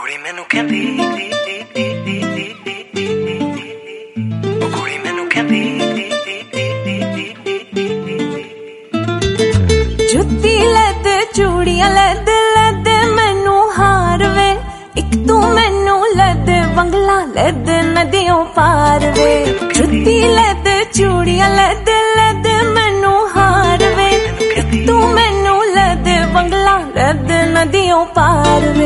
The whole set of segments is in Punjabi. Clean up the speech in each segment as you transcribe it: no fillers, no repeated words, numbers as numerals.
ਕੁੜੀ ਮੈਨੂੰ ਕਹਿੰਦੀ ਉਹ ਕੁੜੀ ਮੈਨੂੰ ਕਹਿੰਦੀ ਜੁੱਤੀ ਲੈ ਤੇ ਚੂੜੀਆਂ ਲੈ ਦੇ ਮੈਨੂੰ ਹਾਰ ਵੇ ਇੱਕ ਤੂੰ ਮੈਨੂੰ ਲੈ ਦੇ ਬੰਗਲਾ ਲੈ ਦੇ ਨਦੀਆਂ ਪਾਰ ਵੇ ਜੁੱਤੀ ਲੈ ਤੇ ਚੂੜੀਆਂ ਲੈ ਦੇ ਮੈਨੂੰ ਹਾਰ ਵੇ ਇੱਕ ਤੂੰ ਮੈਨੂੰ ਲੈ ਦੇ ਬੰਗਲਾ ਲੈ ਦੇ ਨਦੀਆਂ ਪਾਰ ਵੇ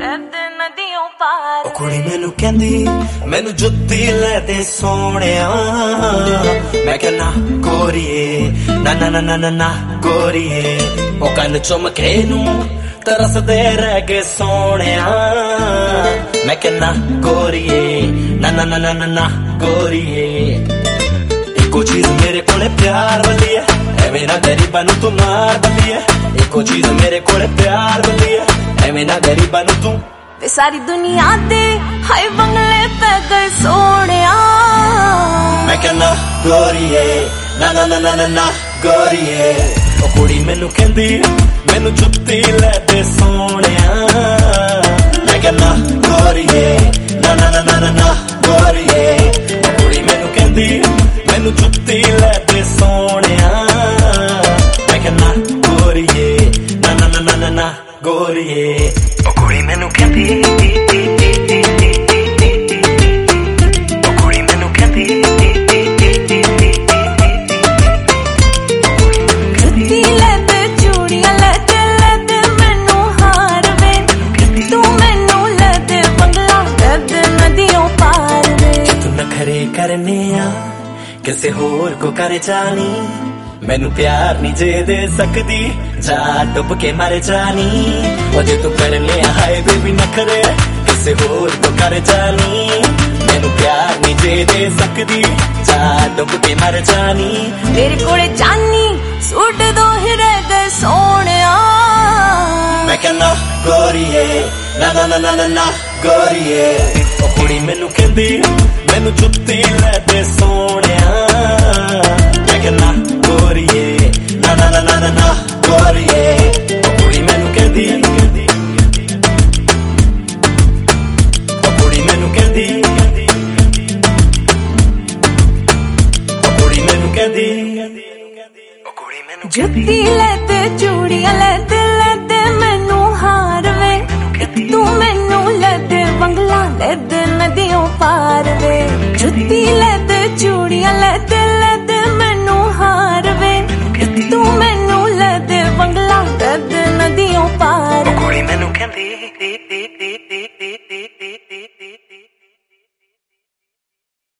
ਉਹ ਕੁੜੀ ਮੈਨੂੰ ਕਹਿੰਦੀ ਮੈਨੂੰ ਜੁੱਤੀ ਲੈ ਦੇ ਸੋਹਣਿਆ ਮੈਂ ਕਹਿਣਾ ਗੋਰੀਏ ਨਾ ਨਾ ਨਾ ਨਾ ਨਾ ਗੋਰੀਏ ਉਹ ਕੰਨ ਚੁੰਮਕੇ ਨੂੰ ਤਰਸਦੇ ਰਹਿ ਗਏ ਸੋਹਣਿਆ ਮੈਂ ਕਹਿਣਾ ਗੋਰੀਏ ਨਾ ਨਾ ਨਾ ਨਾ ਨਾ ਗੋਰੀਏ ਇੱਕੋ ਚੀਜ਼ ਮੇਰੇ ਕੋਲੇ ਪਿਆਰ ਵਾਲੀ ਹੈ ਐਵੇਂ ਨਾ ਗਰੀਬਾਂ ਨੂੰ ਤੂੰ ਮਾਰ ਬੱਲੀ ਹੈ ਇੱਕੋ ਚੀਜ਼ ਮੇਰੇ ਕੋਲੇ ਪਿਆਰ ਵਾਲੀ ਹੈ ਐਵੇਂ ਨਾ ਗਰੀਬਾਂ ਨੂੰ ਤੂੰ ਤੇ ਸਾਰੀ ਦੁਨੀਆ ਤੇ ਹਾਏ ਬੰਗਲੇ ਪੈ ਗਏ ਸੋਹਣਿਆ ਮੈਂ ਕਹਿਣਾ ਗੋਰੀਏ ਨਾ ਨਾ ਨਾ ਨਾ ਨਾ ਗੋਰੀਏ ਉਹ ਕੁੜੀ ਮੈਨੂੰ ਕਹਿੰਦੀ ਮੈਨੂੰ ਜੁੱਤੀ ਲੈ ਦੇ ਸੋਹਣਿਆ ਮੈਂ ਕਹਿਣਾ ਗੋਰੀਏ ਨਾ ਨਾ ਨਾ ਨਾ ਗੋਰੀਏ ਉਹ ਕੁੜੀ ਮੈਨੂੰ ਕਹਿੰਦੀ ਮੈਨੂੰ ਜੁੱਤੀ ਲੈ ਦੇ ਸੋਹਣਿਆ ਮੈਂ ਕਹਿਣਾ ਗੋਰੀਏ ਨਾ ਨਾ ਨਾ ਨਾ ਗੋਰੀਏ ਉਹ ਕੁੜੀ ਮੈਨੂੰ ਕਹਿੰਦੀ ਉਹ ਕੁੜੀ ਮੈਨੂੰ ਕਹਿੰਦੀ ਜੁੱਤੀ ਲੈ ਤੇ ਚੂੜੀਆਂ ਲੈ ਦੇ ਮੈਨੂੰ ਹਾਰ ਵੇ ਤੂੰ ਮੈਨੂੰ ਲੈ ਦੇ ਬੰਗਲਾ ਲੈ ਦੇ ਨਦੀਆਂ ਪਾਰ ਵੇ ਤੂੰ ਨਖਰੇ ਕਰਨੇ ਆ ਕਿਸੇ ਹੋਰ ਕੋ ਕਰ ਜਾਣੀ ਮੈਨੂੰ ਪਿਆਰ ਨਹੀਂ ਜੇ ਦੇ ਸਕਦੀ ਜਾ ਡੁੱਬ ਕੇ ਮਰ ਜਾਣੀ ਉਹ ਜੇ ਤੂੰ ਕਰ ਲਿਆ ਹਾਏ ਬੇਬੀ ਨਖਰੇ ਕਿਸੇ ਹੋਰ ਕੋ ਕਰ ਜਾਣੀ ਮੈਨੂੰ ਪਿਆਰ ਨਹੀਂ ਜੇ ਦੇ ਸਕਦੀ ਜਾ ਡੁੱਬ ਕੇ ਮਰ ਜਾਣੀ ਮੇਰੇ ਕੋਲੇ ਚਾਨੀ ਸੂਟ ਦੋ ਹੀਰੇ ਦੇ ਸੋਹਣਿਆ ਮੈਂ ਕਹਿਣਾ ਗੋਰੀਏ ਨਾ ਨਾ ਨਾ ਨਾ ਨਾ ਗੋਰੀਏ ਉਹ ਕੁੜੀ ਮੈਨੂੰ ਕਹਿੰਦੀ ਮੈਨੂੰ ਜੁੱਤੀ ਲੈ ਦੇ ਸੋਹਣਿਆ ਮੈਂ ਕਹਿਣਾ ਗੋਰੀਏ ਨਾ ਨਾ ਨਾ ਨਾ ਨਾ ਗੋਰੀਏ ਉਹ ਕੁੜੀ ਮੈਨੂੰ ਕਹਿੰਦੀ ਉਹ ਕੁੜੀ ਮੈਨੂੰ ਕਹਿੰਦੀ ਉਹ ਕੁੜੀ ਮੈਨੂੰ ਕਹਿੰਦੀ ਉਹ ਕੁੜੀ ਮੈਨੂੰ ਜੁੱਤੀ ਲੈ ਤੇ ਚੂੜੀਆਂ ਲੈ ਦੇ ਮੈਨੂੰ ਹਾਰ ਵੇ ਇੱਕ ਤੂੰ ਮੈਨੂੰ ਲੈ ਦੇ ਬੰਗਲਾ ਲੈ ਦੇ ਨਦੀਆਂ ਪਾਰ ਵੇ ਜੁੱਤੀ ਲੈ ਤੇ ਚੂੜੀਆਂ ਲੈ ਦੇ ਮੈਨੂੰ ਹਾਰ ਵੇ ਇੱਕ ਤੂੰ ਮੈਨੂੰ ਲੈ ਦੇ ਬੰਗਲਾ ਲੈ ਦੇ ਨਦੀਆਂ ਪਾਰ ਕੁੜੀ ਮੈਨੂੰ ਕਹਿੰਦੀ